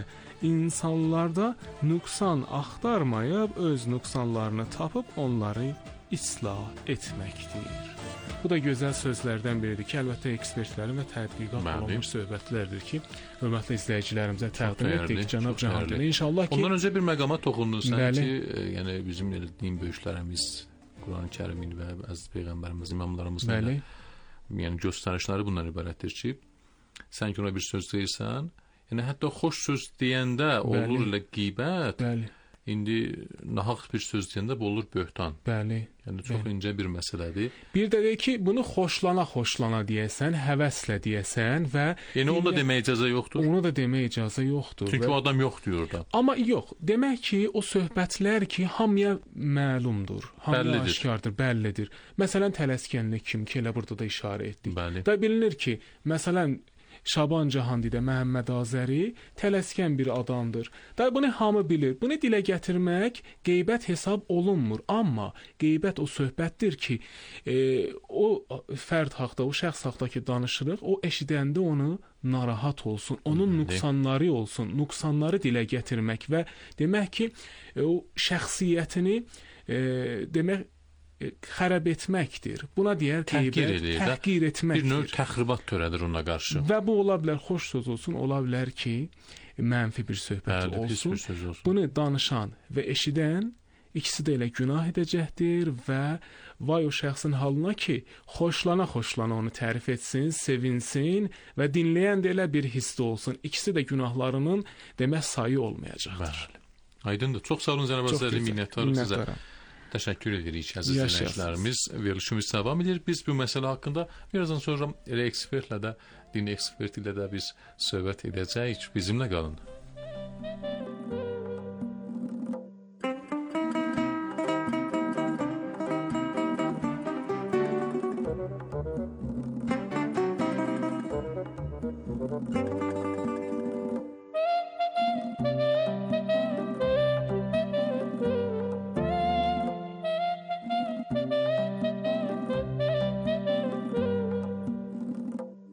insanlarda nüqsan axtarmayıb öz nüqsanlarını tapıb onları islah etməkdir. Bu da gözəl sözlərdən biridir ki, əlbəttə ekspertlərin və tədqiqat olunmuş söhbətlərdir ki, hörmətli izləyicilərimizə təqdim etdik cənab Cahangir. İnşallah ki, ondan öncə bir məqama toxundunuz ki, yəni bizim din böyüklərimiz, Quran-Kərimin və əziz peyğəmbərimiz, imamlarımızın da, yəni göstərişləri bundan ibarətdir ki, sən ki ona bir söz deyirsən, yəni hətta xoş söz deyəndə olur ilə qeybət. Bəli. İndi nahaq bir söz deyəndə bu olur böhtan. Bəli. Yəni çox incə bir məsələdir. Bir də deyir ki, bunu xoşlana-xoşlana deyəsən, həvəslə deyəsən və yəni onu da deməyə icazə yoxdur. Onu da deməyə icazə yoxdur. Çünki və... o adam yox diyor da. Amma yox, demək ki, o söhbətlər ki, hamıya məlumdur, hamıya aşkardır, bəllidir. Məsələn, tələskənlik kimi ki, elə burada da işarə etdik. Bəli. Və bilinir ki, məsələn, Şaban Cahandidə Məhəmməd Azəri tələskən bir adamdır. Da bunu hamı bilir. Bunu dilə gətirmək qeybət hesab olunmur. Amma qeybət o söhbətdir ki, e, o fərd haqda, o şəxs haqda ki danışırıq, o eşidəndə onu narahat olsun, onun nüqsanları olsun, nüqsanları dilə gətirmək və demək ki, e, o şəxsiyyətini e, demək xərab etməkdir. Buna deyər qeybət, təhqir etməkdir. Bir növ təxribat törədir ona qarşı. Və bu ola bilər xoş söz olsun, ola bilər ki, mənfi bir söhbət Bəli, olsun. Bir söz olsun. Bunu danışan və eşidən ikisi də elə günah edəcəkdir və vay o şəxsin halına ki, xoşlana-xoşlana onu tərif etsin, sevinsin və dinləyən də elə bir hissdə olsun. İkisi də günahlarının demək sayı olmayacaqdır. Bəli. Aydındır. Çox sağ olun Cənab Azəri, minnətdarıq sizə. Təşəkkür edirik əziz dinləyicilərimiz. Verilişimiz davam edir. Biz bu məsələ haqqında birazdan sonra elə ekspertlə də, din eksperti ilə də biz söhbət edəcəyik. Bizimlə qalın. Thank you.